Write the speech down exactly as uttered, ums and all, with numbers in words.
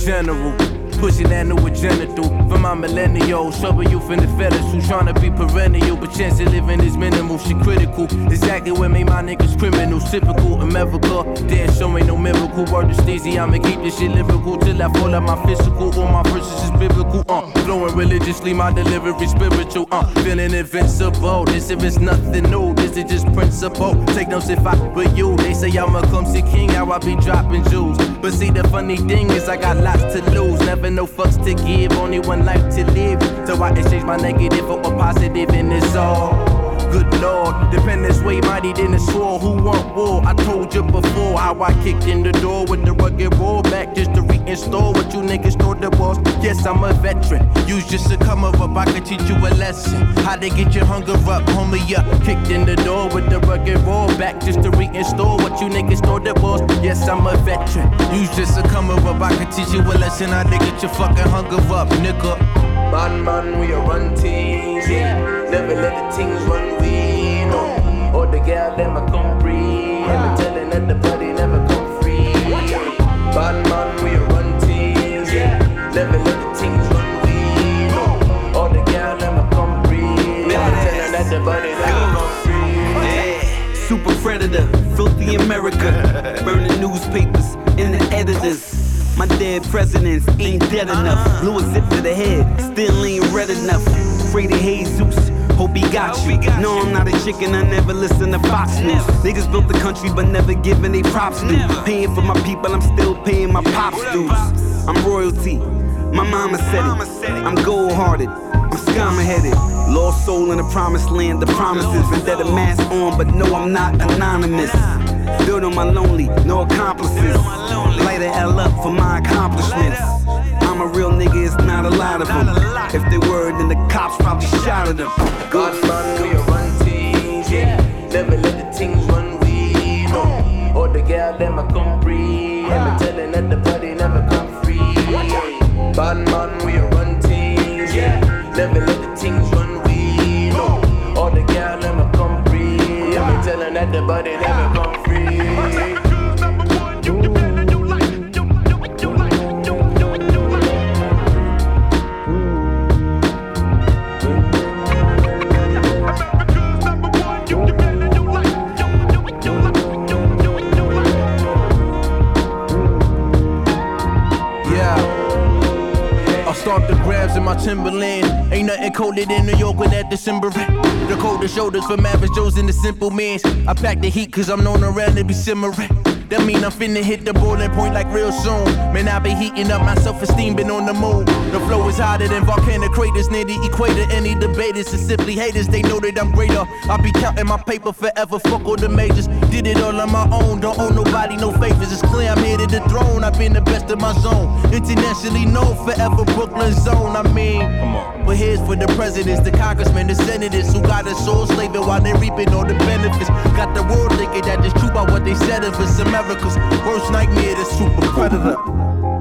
general. Pushing that new agenda through for my millennials. Trouble you from the fellas who tryna be perennial, but chance of living is minimal. She critical, exactly what made my niggas criminals. Typical America, damn show ain't no miracle. Word to Steezy, I'ma keep this shit lyrical till I fall out my physical. All my verses is biblical, uh flowing religiously, my delivery spiritual, uh feeling invincible. This if it's nothing new, this is just principle. Take notes if I were you. They say I'm a clumsy king, how I be dropping jewels. But see the funny thing is I got lots to lose. Never no fucks to give, only one life to live. So I exchange my negative for a positive in this all. Good Lord, dependence way mighty than a sword. Who want war? I told you before how I kicked in the door with the rugged roll back just to reinstall what you niggas thought the was. Yes, I'm a veteran. Use just to come up, I can teach you a lesson. How to get your hunger up, homie up. Kicked in the door with the rugged roll back just to reinstall what you niggas thought it was. Yes, I'm a veteran. Use just to come up, I can teach you a lesson. How to get your fucking hunger up, nigga. Man, man, we a run teams, yeah. Never let the things run we, no. Or the girl, them a come free. And I'm telling that the body never come free. Bad man, we a run teams, yeah. Never let the things run we, no. Or the girl, them a come free. And I'm telling that the body never come free. Yeah. Super predator, filthy America. Burning newspapers and the editors. My dead presidents ain't dead enough. Blew a zip to the head, still ain't red enough. Afraid of Jesus, hope he got you. No, I'm not a chicken, I never listen to Fox News. Niggas built the country but never giving they props due. Paying for my people, I'm still paying my pops dues. I'm royalty, my mama said it. I'm gold-hearted, I'm scum-headed. Lost soul in the promised land, the promises. And that a mask on, but no, I'm not anonymous. Built on my lonely, no accomplices. Light a L up for my accomplishments. I'm a real nigga, it's not a lot of them. If they were, then the cops probably shot at them. God man, we a run teams, yeah. Never let the things run we, no. Or the girl, them a come free. And I'm telling that the body never come free. Bad man, we a run teams, yeah. Never let the things run we, no. Or the girl, them a come free. And I'm telling that the body never come free. Start the grabs in my Timberland. Ain't nothing colder than New York with that December. The coldest shoulders for average Joes and the simple mans. I pack the heat cause I'm known around to be simmering. That mean I'm finna hit the boiling point like real soon. Man, I be heating up, my self-esteem been on the moon. The flow is hotter than volcanic craters near the equator. Any debaters is simply haters, they know that I'm greater. I be counting my paper forever, fuck all the majors. Did it all on my own, don't owe nobody no favors. It's clear I'm here to the throne, I've been the best of my zone. Internationally known, forever Brooklyn zone, I mean. Come on. But here's for the presidents, the congressmen, the senators who got us all slaving while they reaping all the benefits. Got the world thinking that it's true about what they said of us. America's worst nightmare, the super predator.